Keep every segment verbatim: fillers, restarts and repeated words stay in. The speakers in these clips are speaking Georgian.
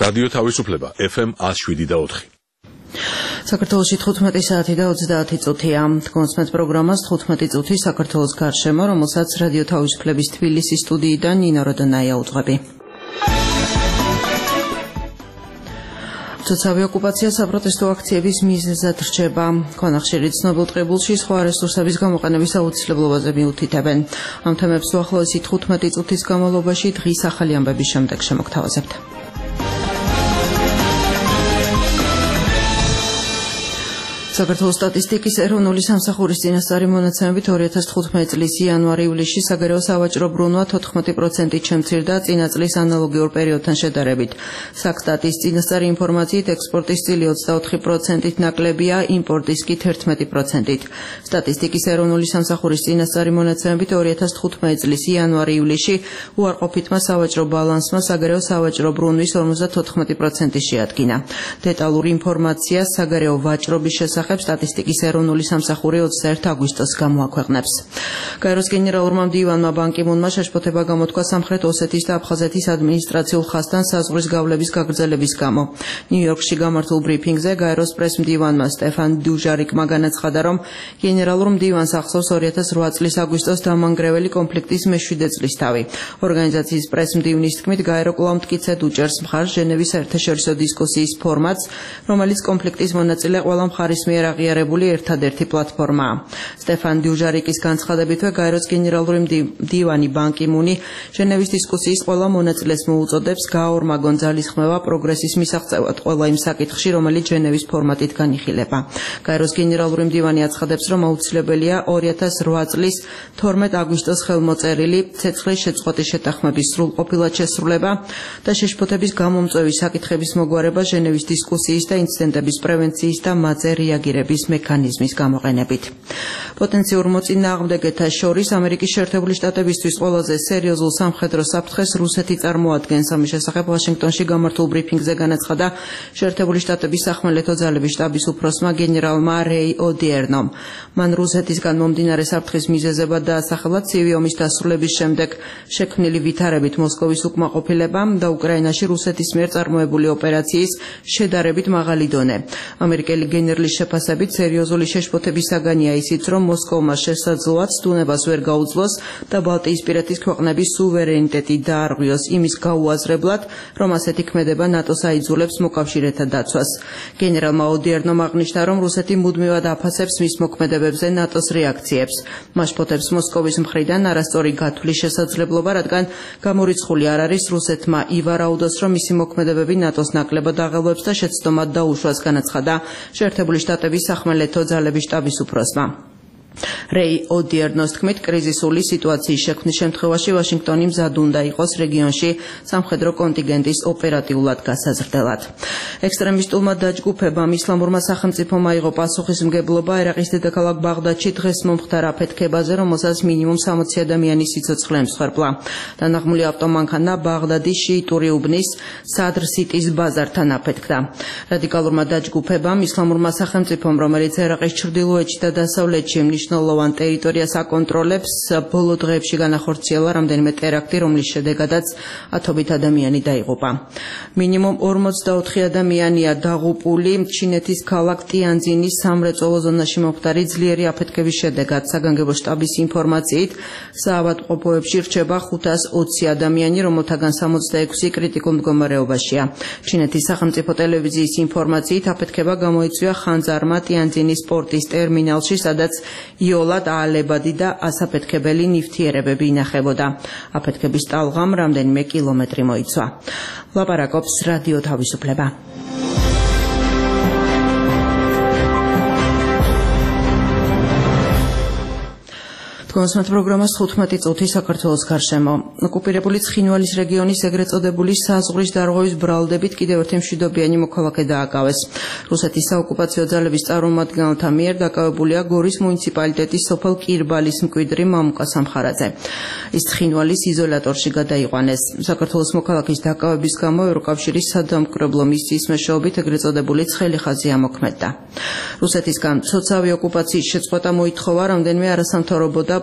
რადიო თავისუფლება ეფ ემ one oh seven და four. საქართველოში თხუთმეტი საათი და ოცდაათი წუთია. Თქვენს პროგრამას თხუთმეტი წუთი საქართველოს გარშემო, რომელსაც რადიო თავისუფლების თბილისის სტუდიიდან ნინო როდონაია უძღვები. Ცოცხალი ოკუპაცია საპროტესტო აქციების მიზეზად რჩება. Ქვანახშირი ცნობილ ტყიბულში სხვა რესურსების გამოყენების აუცილებლობაზე მიუთითებენ. Ამ თემებს უახლოესი თხუთმეტი წუთის განმავლობაში დღის ახალი ამბების შემდეგ შემოგთავაზებთ. საქართველოს სტატისტიკის ეროვნული სამსახურის წინასწარი მონაცემებით ორი ათას თხუთმეტი წლის იანვარ-ივლისში საგარეო სავაჭრო ბრუნვა თოთხმეტი პროცენტით შემცირდა წინა წლის ანალოგიურ პერიოდთან შედარებით. საქსტატის წინასწარი ინფორმაციით ექსპორტის წილი ოცდაოთხი პროცენტით ნაკლებია, იმპორტის კი თერთმეტი პროცენტით. სტატისტიკის ეროვნული სამსახურის წინასწარი მონაცემებით ორი ათას თხუთმეტი წლის იანვარ-ივლისში უარყოფითმა სავაჭრო ბალანსმა საგარეო სავაჭრო ბრუნვის ორმოცდათოთხმეტი პროცენტი შეადგინა. დეტალური ინფორმაცია საგარეო ვაჭრობის შესახებ სტატისტიკის ეროვნული სამსახური ოცდაერთი აგვისტოს გამოაქვეყნებს. გაეროს გენერალურმა მდივანმა ბან კი მუნმა შეშფოთება გამოთქვა სამხრეთ ოსეთის და აფხაზეთის ადმინისტრაციულ ხაზთან საზღვრის გავლების გაგრძელების გამო. ნიუ-იორკში გამართულ ბრიფინგზე გაეროს პრეს-მდივანმა სტეფან დუჟარიკმა განაცხადა, რომ გენერალურ მდივანს ახსოვს ორი ათას რვა წლის აგვისტოს დამანგრეველი კონფლიქტის მეშვიდე წლისთავი. ორგანიზაციის პრეს-მდივნის თქმით, გაერო კვლავ მტკიცედ უჭერს მხარს ჟენევის საერთაშორისო დისკუსიის ფორმატს, რომელიც კონფლიქტის მონაწილე ყველა მხარის მიერ აღიარებული ერთადერთი პლატფორმაა. სტეფან დუჟარიკის განცხადებითვე გაეროს გენერალური მდივანი ბან კი მუნი ჟენევის დისკუსიის ყველა მონაწილეს მოუწოდებს გააორმაგონ ძალისხმევა პროგრესის მისაღწევად ყველა იმ საკითხში, რომელიც ჟენევის ფორმატით განიხილება. გაეროს გენერალური მდივანი აცხადებს, რომ აუცილებელია ორი ათას რვა წლის თორმეტი აგვისტოს ხელმოწერილი ცეცხლის შეწყვეტის შეთანხმების სრულყოფილად შესრულება და შეშფოთების გამომწვევი საკითხების მოგვარება ჟენევის დისკუსიის და ინციდენტების პრევენციის და მათზე რეაგირების მექანიზმის გამოყენებით. პოტენციურ მოწინააღმდეგეთა შორის ამერიკის შეერთებული შტატებისთვის ყველაზე სერიოზულ სამხედრო საფრთხეს რუსეთი წარმოადგენს. ამის შესახებ ვაშინგტონში გამართულ ბრიფინგზე განაცხადა შეერთებული შტატების სახმელეთო ძალების შტაბის უფროსმა გენერალმა რეი ოდიერნომ. მან რუსეთისგან მომდინარე საფრთხის მიზეზებად დაასახელა ცივი ომის დასრულების შემდეგ შექმნილი ვითარებით მოსკოვის უკმაყოფილება და უკრაინაში რუსეთის მიერ წარმოებული ოპერაციის შედარებით მაღალი დონე. ამერიკელი გენერლის შეფასებით სერიოზული შეშფოთების საგანია ისიც, რომ მოსკოვმა შესაძლოა ცდუნებას ვერ გაუძლოს და ბალტიისპირეთის ქვეყნების სუვერენიტეტი დაარღვიოს იმის გაუაზრებლად, რომ ასეთი ქმედება ნატოს აიძულებს მოკავშირეთა დაცვას. გენერალმა ოდიერნომ აღნიშნა, რომ რუსეთი მუდმივად აფასებს მის მოქმედებებზე ნატოს რეაქციებს. მაშფოთებს მოსკოვის მხრიდან არასწორი გათვლის შესაძლებლობა, რადგან გამორიცხული არ არის რუსეთმა ივარაუდოს, რომ მისი მოქმედებები ნატოს ნაკლებად აღელვებს და შეცდომად დაუშვას, განაცხადა შეერთებული შტატების სახმელეთო ძალების შტაბის უფროსმა. რეი ოდიერნოს თქმით, კრიზისული სიტუაციის შექმნის შემთხვევაში ვაშინგტონი მზად უნდა იყოს რეგიონში სამხედრო კონტინგენტის ოპერატიულად გასაზრდელად. ექსტრემისტულმა დაჯგუფებამ ისლამურმა სახელმწიფომ აიღო პასუხისმგებლობა ერაყის დედაქალაქ ბაღდადში დღეს მომხდარ აფეთქებაზე, რომელსაც მინიმუმ სამოცი ადამიანის სიცოცხლე ემსხვერპლა. დანაღმული ავტომანქანა ბაღდადის შიიტური უბნის სადრ სიტის ბაზართან აფეთქდა. რადიკალურმა დაჯგუფებამ ისლამურმა სახელმწიფომ, რომელიც ერაყის ჩრდილოეთში და დასავლეთში მნიშვნელოვან ტერიტორიას აკონტროლებს, ბოლო დღეებში განახორციელა რამდენიმე ტერაქტი, რომლის შედეგადაც ათობით ადამიანი დაიღუპა. მინიმუმ ორმოცდაოთხი ადამიანია დაღუპული ჩინეთის ქალაქ ტიანძინის სამრეწველო ზონაში მომხდარი ძლიერი აფეთქების შედეგად. საგანგებო შტაბის ინფორმაციით, საავადმყოფოებში რჩება ხუთას ოცი ადამიანი, რომელთაგან სამოცდაექვსი კრიტიკულ მდგომარეობაშია. ჩინეთის სახელმწიფო ტელევიზიის ინფორმაციით, აფეთქება გამოიწვია ხანძარმა ტიანძინის პორტის ტერმინალში, სადაც იოლად აალებადი და ასაფეთქებელი ნივთიერებები ინახებოდა. აფეთქების ტალღამ რამდენიმე კილომეტრი მოიცვა. ლაპარაკობს რადიო თავისუფლება. Კონსმეთ პროგრამას თხუთმეტი წუთი საქართველოს გარშემო. ოკუპირებული ცხინვალის რეგიონის ეგრეთ წოდებული საზღვრის დარღვევის ბრალდებით კიდევ ერთი მშვიდობიანი მოქალაქე დააკავეს. რუსეთის საოკუპაციო ძალების წარმომადგენელთა მიერ დაკავებულია გორის მუნიციპალიტეტის სოფელ კირბალის მკვიდრი მამუკა სამხარაძე. ის ცხინვალის იზოლატორში გადაიყვანეს. საქართველოს მოქალაქის დაკავების გამო ევროკავშირის სადამკვირვებლო მისიის მეშვეობით ეგრეთ წოდებული ცხელი ხაზი ამოქმედდა. რუსეთისგან ცოცავი ოკუპაციის შეწყვეტა მოითხოვა რამდენიმე არასამთავრობო და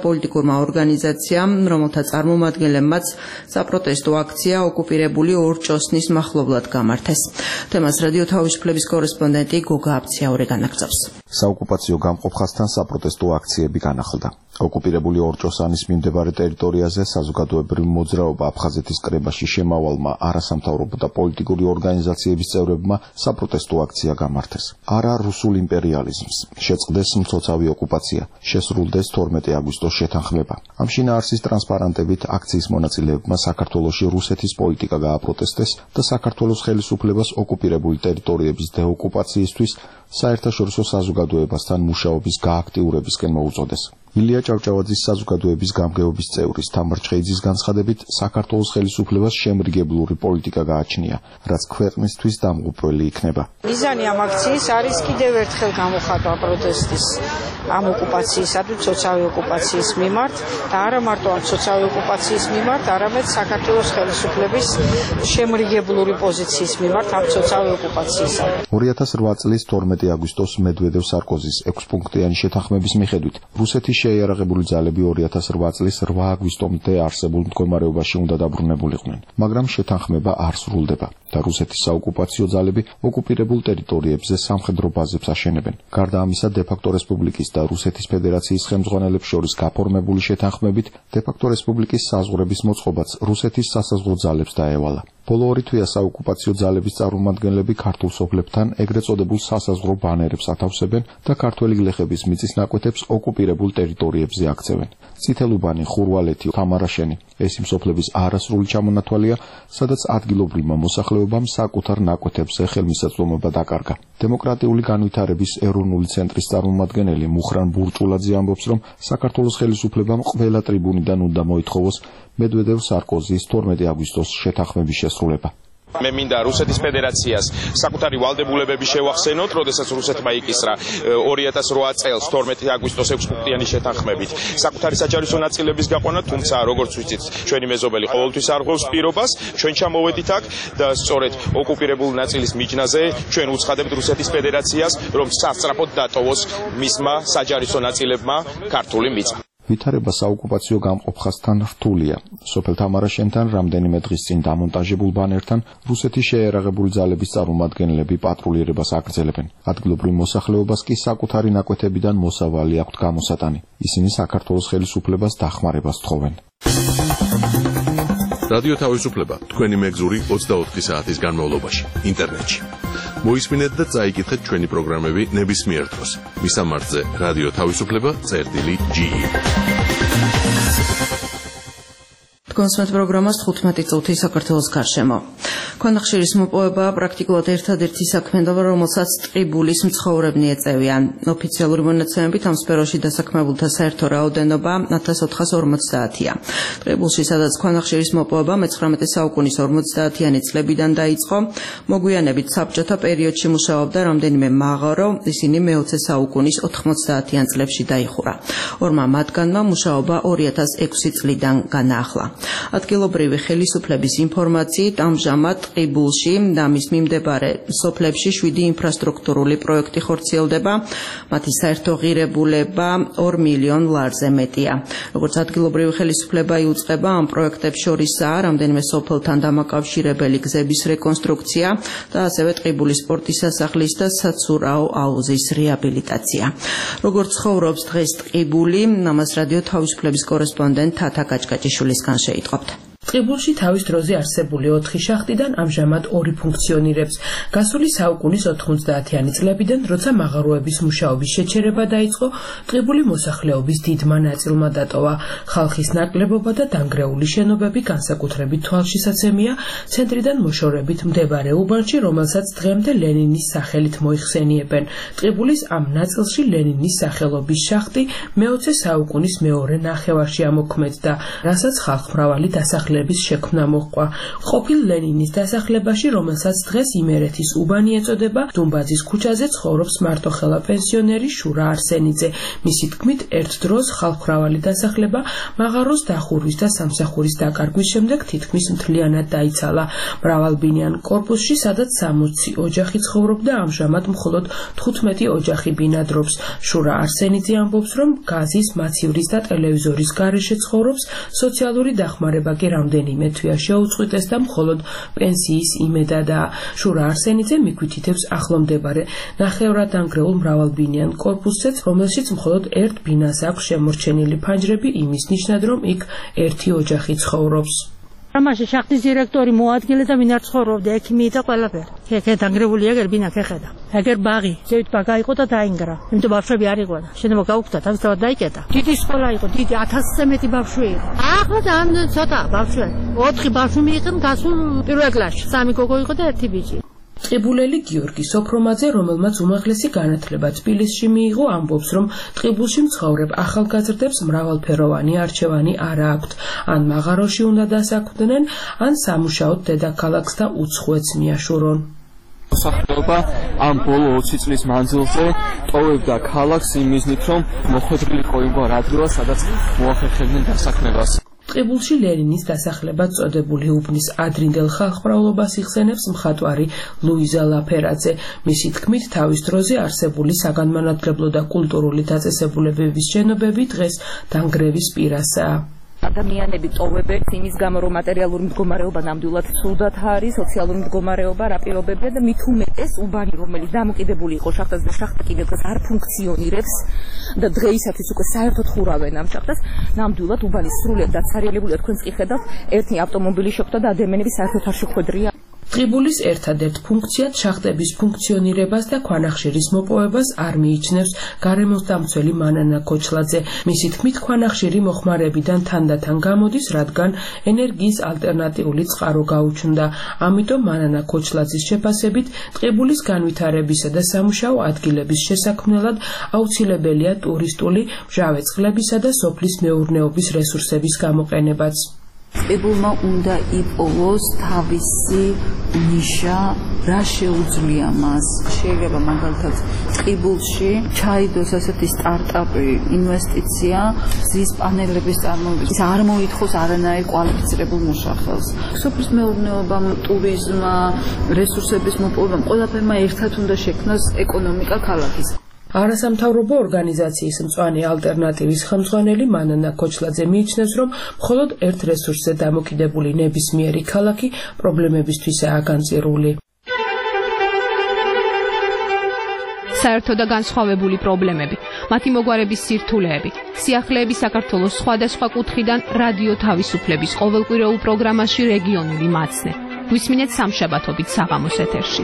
პოლიტიკურმა ორგანიზაციამ, რომელთა წარმომადგენლებმაც საპროტესტო აქცია ოკუპირებული ორჭოსნის მახლობლად გამართეს. თემას რადიო თავისუფლების კორესპონდენტი გოგა აბციაური განაგრძობს. საოკუპაციო გამყოფხასთან საპროტესტო აქციები განახლდა. ოკუპირებული ორჭოსანის მიმდებარე ტერიტორიაზე საზოგადოებრივი მოძრაობა აფხაზეთის კრებაში შემავალმა არასამთავრობო და პოლიტიკური ორგანიზაციების წევრებმა საპროტესტო აქცია გამართეს. არა რუსულ იმპერიალიზმს, შეწყდეს მცოცავი ოკუპაცია, შესრულდეს თორმეტი აგვისტოს შეთანხმება. ამ შინაარსის ტრანსპარანტებით აქციის მონაწილეებმა საქართველოში რუსეთის პოლიტიკა გააპროტესტეს და საქართველოს ხელისუფლებას ოკუპირებული ტერიტორიების დეოკუპაციისთვის საერთაშორისო საზოგადოებასთან მუშაობის გააქტიურებისკენ მოუწოდეს. ილია ჭავჭავაძის საზოგადოების გამგეობის წევრის თამარ ჩხეიძის განცხადებით, საქართველოს ხელისუფლებას შემრიგებლური პოლიტიკა გააჩნია, რაც ქვეყნისთვის დამღუპველი იქნება. მიზანი ამ აქციის არის კიდევ ერთხელ გამოხატვა პროტესტის ამ ოკუპაციისადმი, სოციალური ოკუპაციის მიმართ და არა მარტო ამ სოციალური ოკუპაციის მიმართ, არამედ საქართველოს ხელისუფლების შემრიგებლური პოზიციის მიმართ ამ სოციალური ოკუპაციისადმი. ორი ათას რვა წლის თორმეტი აგვისტოს მედვედევ სარკოზის ექვსპუნქტიანი შეთანხმების მიხედვით, რუსეთის შეიარაღებული ძალები ორი ათას რვა წლის რვა აგვისტომდე არსებულ მდგომარეობაში უნდა დაბრუნებულიყვნენ, მაგრამ შეთანხმება არ სრულდება და რუსეთის საოკუპაციო ძალები ოკუპირებულ ტერიტორიებზე სამხედრო ბაზებს აშენებენ. გარდა ამისა, დე-ფაქტო რესპუბლიკის და რუსეთის ფედერაციის ხელმძღვანელებს შორის გაფორმებული შეთანხმებით, დე-ფაქტო რესპუბლიკის საზღვრების მოწყობაც რუსეთის სასაზღვრო ძალებს დაევალა. ბოლო ორი თვეა საოკუპაციო ძალების წარმომადგენლები ქართულ სოფლებთან ეგრეთ წოდებულ სასაზღვრო ბანერებს ათავსებენ და ქართველი გლეხების მიწის ნაკვეთებს ოკუპირებულ ტერიტორიებზე აქცევენ. წითელუბანი, ხურვალეთი, თამარაშენი ეს იმ სოფლების არასრული ჩამონათვალია, სადაც ადგილობრივმა მოსახლეობამ საკუთარ ნაკვეთებზე ხელმისაწვდომობა დაკარგა. დემოკრატიული განვითარების ეროვნული ცენტრის წარმომადგენელი მუხრან ბურჭულაძე ამბობს, რომ საქართველოს ხელისუფლებამ ყველა ტრიბუნიდან უნდა მოითხოვოს მედვედევ სარკოზის თორმეტი აგვისტოს შეთანხმების შესრულება. მე მინდა რუსეთის ფედერაციას საკუთარი ვალდებულებები შევახსენოთ, როდესაც რუსეთმა იკისრა ორი ათას რვა წელს თორმეტი აგვისტოს ექვსპუნქტიანი შეთანხმებით საკუთარი საჯაρισო ნაწილების გაყვანა, თუმცა როგორც ვიცით, ჩვენი მეზობელი ყოველთვის არღვევს პირობას, ჩვენ ჩამოვედით აქ და სწორედ ოკუპირებული ნაწილის მიჯნაზე ჩვენ უცხადებთ რუსეთის ფედერაციას, რომ სასწრაფოდ დატოვოს მისმა საჯარისო ნაწილებმა ქართული მიწა. ვითარება საოკუპაციო გამყოფხასთან რთულია. სოფელ თამარაშენთან რამდენიმე დღის წინ დამონტაჟებულ ბანერთან რუსეთის შეიარაღებული ძალების წარმომადგენლები პატრულირებას აგრძელებენ. ადგილობრივ მოსახლეობას კი საკუთარი ნაკვეთებიდან მოსავალი აქვთ გამოსატანი. ისინი საქართველოს ხელისუფლებას დახმარებას თხოვენ. რადიო თავისუფლება თქვენი მეგზური ოცდაოთხი საათის განმავლობაში ინტერნეტში. მოისმინეთ და წაიკითხეთ ჩვენი პროგრამები ნებისმიერ დროს. მისამართზე რადიო თავისუფლება წერტილი ჯი ი. კონსმეთ პროგრამას თხუთმეტი წუთი საქართველოს გარშემო. ქვანახშირის მოპოვება პრაქტიკულად ერთადერთი საქმიანობა, რომელსაც ტყიბულის მცხოვრებნი ეწევიან. ოფიციალური მონაცემებით ამ სფეროში დასაქმებულთა საერთო რაოდენობა ათას ოთხას ორმოცდაათია. ტყიბულში, სადაც ქვანახშირის მოპოვება მეცხრამეტე საუკუნის ორმოცდაათიანი წლებიდან დაიწყო, მოგვიანებით საბჭოთა პერიოდში მუშაობდა რამდენიმე მაღარო, ისინი მეოცე საუკუნის ოთხმოცდაათიან წლებში დაიხურა. ორმა მათგანმა მუშაობა ორი ათას ექვსი წლიდან განაახლა. ადგილობრივი ხელისუფლების ინფორმაციით ამჟამად ტყიბულში და მის მიმდებარე სოფლებში შვიდი ინფრასტრუქტურული პროექტი ხორციელდება, მათი საერთო ღირებულება ორ მილიონ ლარზე მეტია. როგორც ადგილობრივი ხელისუფლება იუწყება, ამ პროექტებს შორისაა რამდენიმე სოფელთან დამაკავშირებელი გზების რეკონსტრუქცია და ასევე ტყიბულის სპორტის სასახლის და საცურაო აუზის რეაბილიტაცია. როგორც ცხოვრობს დღეს ტყიბული, ამას რადიო თავისუფლების კორესპონდენტ თათა კაჭკაჭიშვილისგან შეიტყობთ. ტყიბულში თავის დროზე არსებული ოთხი შახტიდან ამჟამად ორი ფუნქციონირებს. გასული საუკუნის ოთხმოცდაათიანი წლებიდან, როცა მაღაროების მუშაობის შეჩერება დაიწყო, ტყიბული მოსახლეობის დიდმა ნაწილმა დატოვა. ხალხის ნაკლებობა და დანგრეული შენობები განსაკუთრებით თვალშისაცემია ცენტრიდან მოშორებით მდებარე უბანში, რომელსაც დღემდე ლენინის სახელით მოიხსენიებენ. ტყიბულის ამ ნაწილში ლენინის სახელობის შახტი მეოცე საუკუნის მეორე ნახევარში ამოქმედდა, რასაც ხალხმრავალი დასახლება მოსახლეების შექმნა მოჰყვა. ყოფილ ლენინის დასახლებაში, რომელსაც დღეს იმერეთის უბანი ეწოდება, დუმბაძის ქუჩაზე ცხოვრობს მარტოხელა პენსიონერი შურა არსენიძე. მისი თქმით, ერთ დროს ხალხმრავალი დასახლება მაღაროს დახურვის და სამსახურის დაკარგვის შემდეგ თითქმის მთლიანად დაიცალა. მრავალბინიან კორპუსში, სადაც სამოცი ოჯახი ცხოვრობდა, ამჟამად მხოლოდ თხუთმეტი ოჯახი ბინადრობს. შურა არსენიძე ამბობს, რომ გაზის, მაცივრის და ტელევიზორის გარეშე ცხოვრობს, სოციალური დახმარება კი რამდენიმე თვეა შეუწყვიტეს და მხოლოდ პენსიის იმედადაა. შურა არსენიძე მიგვითითებს ახლომდებარე ნახევრადანგრეულ მრავალბინიან კორპუსზეც, რომელშიც მხოლოდ ერთ ბინას აქვს შემორჩენილი ფანჯრები იმის ნიშნად, რომ იქ ერთი ოჯახი ცხოვრობს. ამაში შახტის დირექტორი მოადგილე და ვინ არ ცხოვრობდა, ექიმი და ყველაფერი. ეგ დანგრეულია გერბინა ხეხედა. ეგერ ბაღი, ზევით ბაღი იყო და დაინგრა. იმიტომ ბავშვები არ იყო და შენობა გაუქმდა, თავისთავად დაიკეტა. დიდი სკოლა იყო, დიდი ათასზე მეტი ბავშვი იყო. ახლა ძალიან ცოტა ბავშვი. ოთხი ბავშვი მიიღენ გასულ პირველ კლასში. სამი გოგო იყო და ერთი ბიჭი. ტყიბულელი გიორგი სოფრომაძე, რომელმაც უმაღლესი განათლება თბილისში მიიღო, ამბობს, რომ ტყიბულში მცხოვრებ ახალგაზრდებს მრავალფეროვანი არჩევანი არ აქვთ. ან მაღაროში უნდა დასაქმდნენ, ან სამუშაოდ დედაქალაქს და უცხოეთს მიაშურონ. მოსახლეობა ამ ბოლო ოცი წლის მანძილზე ტოვებდა ქალაქს იმ მიზნით, რომ მოხვედრილიყო იმ ადგილას, სადაც მოახერხებდნენ დასაქმებას. ტყიბულში ლენინის დასახლებად წოდებული უბნის ადრინდელ ხალხმრავლობას იხსენებს მხატვარი ლუიზა ლაფერაძე. მისი თქმით, თავის დროზე არსებული საგანმანათლებლო და კულტურული დაწესებულებების შენობები დღეს დანგრევის პირასაა. ადამიანები ტოვებენ იმის გამო, რომ მატერიალური მდგომარეობა ნამდვილად ცუდად არის, სოციალური მდგომარეობა რა პირობებია და მით უმეტეს უბანი, რომელიც დამოკიდებული იყო შახტაზე და შახტა კიდევ დღეს არ ფუნქციონირებს და დღეისათვის უკვე საერთოდ ხურავენ ამ შახტას, ნამდვილად უბანი სრულიად დაცარიელებულია. თქვენც კი ხედავთ, ერთი ავტომობილი შეხვდა და ადამიანები საერთოდ არ შეხვედრია. ტყიბულის ერთადერთ ფუნქციად შახტების ფუნქციონირებას და ქვანახშირის მოპოვებას არ მიიჩნევს გარემოსდამცველი მანანა ქოჩლაძე. მისი თქმით, ქვანახშირი მოხმარებიდან თანდათან გამოდის, რადგან ენერგიის ალტერნატიული წყარო გაუჩნდა. ამიტომ მანანა ქოჩლაძის შეფასებით, ტყიბულის განვითარებისა და სამუშაო ადგილების შესაქმნელად აუცილებელია ტურისტული, მჟავე წყლებისა და სოფლის მეურნეობის რესურსების გამოყენებაც. ტყიბულმა უნდა იპოვოს თავისი ნიშა, რა შეუძლია მას. შეიძლება მაგალითად ტყიბულში ჩაიდოს ასეთი სტარტაპი ინვესტიცია გზის პანელების წარმოებაში. ის არ მოითხოვს არანაირ კვალიფიცირებულ მუშახელს. სოფლის მეურნეობამ, ტურიზმმა, რესურსების მოპოვებამ, ყველაფერმა ერთად უნდა შექმნას ეკონომიკა ქალაქის. არასამთავრობო ორგანიზაციის მწვანე ალტერნატივის ხელმძღვანელი მანანა ქოჩლაძე მიიჩნევს, რომ მხოლოდ ერთ რესურსზე დამოკიდებული ნებისმიერი ქალაქი პრობლემებისთვისაა განწირული. საერთო და განსხვავებული პრობლემები, მათი მოგვარების სირთულეები, სიახლეები საქართველოს სხვადასხვა კუთხიდან რადიო თავისუფლების ყოველკვირეულ პროგრამაში რეგიონული მაცნე. გვისმინეთ სამშაბათობით საღამოს ეთერში.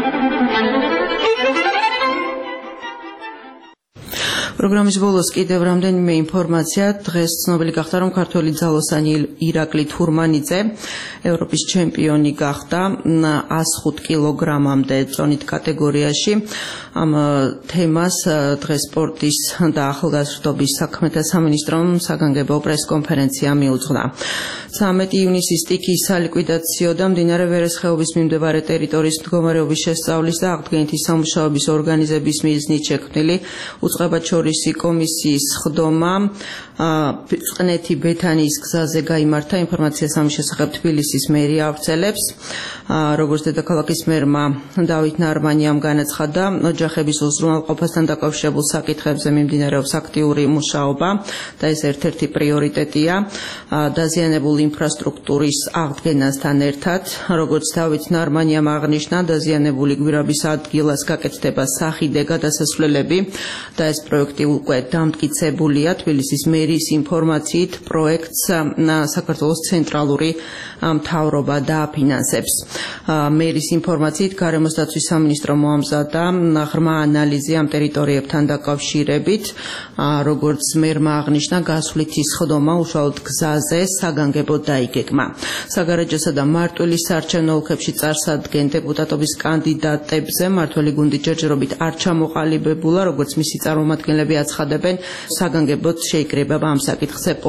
პროგრამის ბოლოს კიდევ რამდენიმე ინფორმაცია. დღეს ცნობილი გახდა, რომ ქართველი ძალოსანი ირაკლი თურმანიძე ევროპის ჩემპიონი გახდა ას ხუთ კილოგრამამდე წონით კატეგორიაში. ამ თემას დღეს სპორტის და ახალგაზრდობის საქმეთა სამინისტრომ საგანგებო პრესკონფერენცია მიუძღვნა. ცამეტი ივნისის სტიქიის სალიკვიდაციო და მდინარე ვერეს ხეობის მიმდებარე ტერიტორიის მდგომარეობის შესწავლის და აღდგენითი სამუშაოების ორგანიზების მიზნით შექმნილი უწყებაჩორისი კომისიის ხდომა წყნეთი ბეთანიის გზაზე გაიმართა. ინფორმაციას ამის შესახებ თბილისის მერია ავრცელებს. როგორც დედაქალაქის მერმა დავით ნარმანიამ განაცხადა, ოჯახების უზრუნველყოფასთან დაკავშირებულ საკითხებზე მიმდინარეობს აქტიური მუშაობა და ეს ერთ-ერთი პრიორიტეტია დაზიანებული ინფრასტრუქტურის აღდგენასთან ერთად. როგორც დავით ნარმანიამ აღნიშნა, დაზიანებული გვირაბის ადგილას გაკეთდება სახიდე გადასასვლელები და ეს პროექტი უკვე დამტკიცებულია. თბილისის მერიის ინფორმაციით პროექტს საქართველოს ცენტრალური მთავრობა დააფინანსებს. მერის ინფორმაციით გარემოსდაცვის სამინისტრო მოამზადა ღრმა ანალიზი ამ ტერიტორიებთან დაკავშირებით. როგორც მერმა აღნიშნა, გასვლითი სხდომა უშუალოდ გზაზე საგანგებოდ დაიგეგმა. საგარეჯოსა და მარტვილის საარჩევნო ოლქებში წარსადგენ დეპუტატობის კანდიდატებზე მმართველი გუნდი ჯერჯერობით არ ჩამოყალიბებულა, როგორც მისი წარმომადგენლები აცხადებენ, საგანგებოდ შეიკრიბება ამ საკითხზე